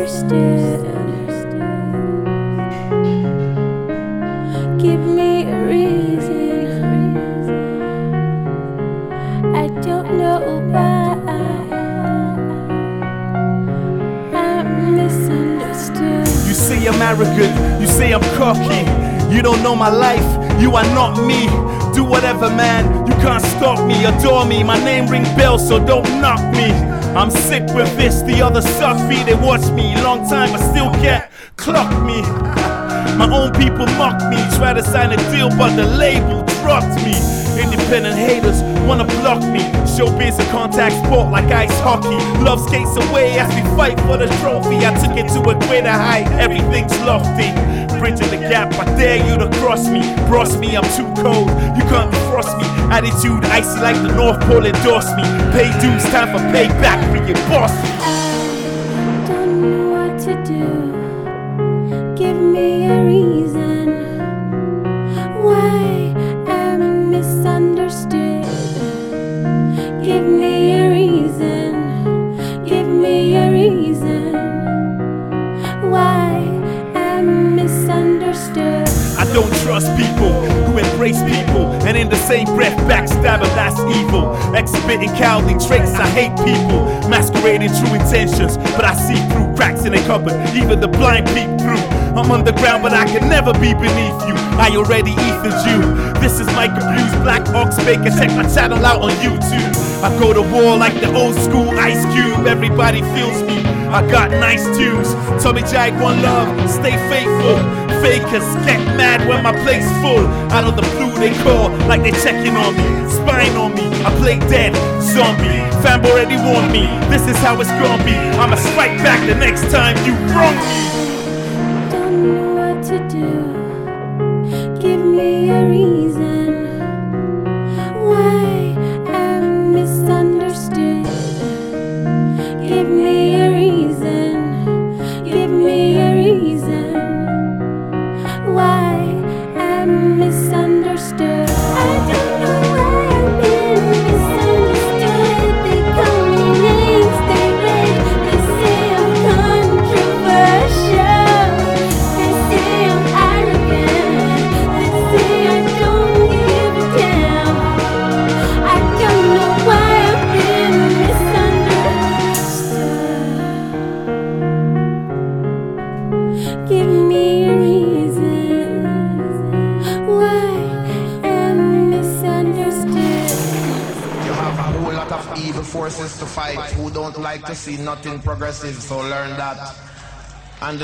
misunderstood. Give me a reason. I don't know why I'm misunderstood. You say I'm arrogant, you say I'm cocky. You don't know my life, you are not me. Do whatever, man, you can't stop me. Adore me, my name ring bells, so don't knock me. I'm sick with this, the others suck me. They watch me, long time, I still can't clock me. My own people mock me, try to sign a deal, but the label dropped me. Independent haters wanna block me. Showbiz a contact sport like ice hockey. Love skates away as we fight for the trophy. I took it to a greater height, everything's lofty. Bridging the gap, I dare you to cross me. Cross me, I'm too cold, you can't defrost me. Attitude icy like the North Pole, endorse me. Pay dues, time for payback for your boss. I don't know what to do. Give me a reason why I'm misunderstood. Give me a reason. Give me a reason why I'm misunderstood. I don't trust people who embrace people and in the same breath backstab and that's evil. Exhibiting cowardly traits, I hate people. Masquerading true intentions, but I see through cracks in a cupboard. Even the blind peek through. I'm underground, but I can never be beneath you. I already ethered you. This is Micah Blues, Black Ox Baker. Check my channel out on YouTube. I go to war like the old school Ice Cube. Everybody feels me. I got nice tunes. Tommy Jag, one love, stay faithful. Fakers get mad when my plate's full. Out of the blue they call like they checking on me. Spying on me, I play dead, zombie. Fam already warned me, this is how it's gonna be. I'ma strike back the next time you wrong me. Don't know what to do. Give me a reason why I'm misunderstood. Give me a reason. Give me a reason why I'm misunderstood. I don't know why I'm being misunderstood. They call me names, they rage. They say I'm controversial. They say I'm arrogant. They say I don't give a damn. I don't know why I'm being misunderstood. Give me a reason why I'm misunderstood. You have a whole lot of evil forces to fight who don't like to see nothing progressive, so learn that. And